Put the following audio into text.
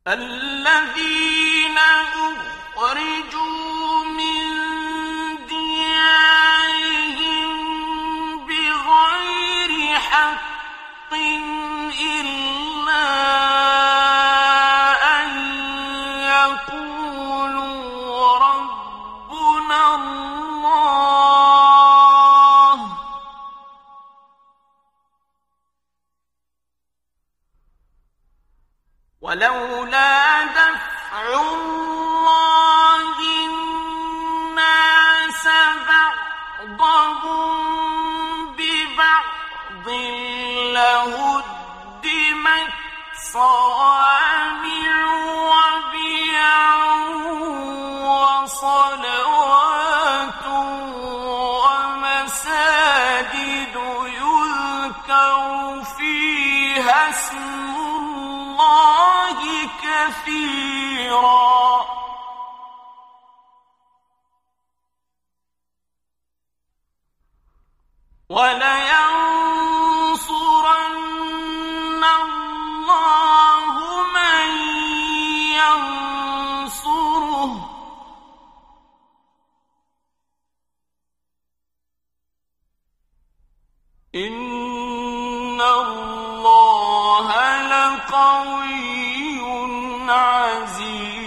الذين أخرجوا من ديارهم بغير حق إلا أن يقولوا ربنا الله ولولا دفع الله الناس بعضهم ببعض لهدمت صوامع وبيع وصلوات ومساجد يذكر فيها اسم الله كثيرا ولينصرن الله من ينصره إن الله لقوي عزيز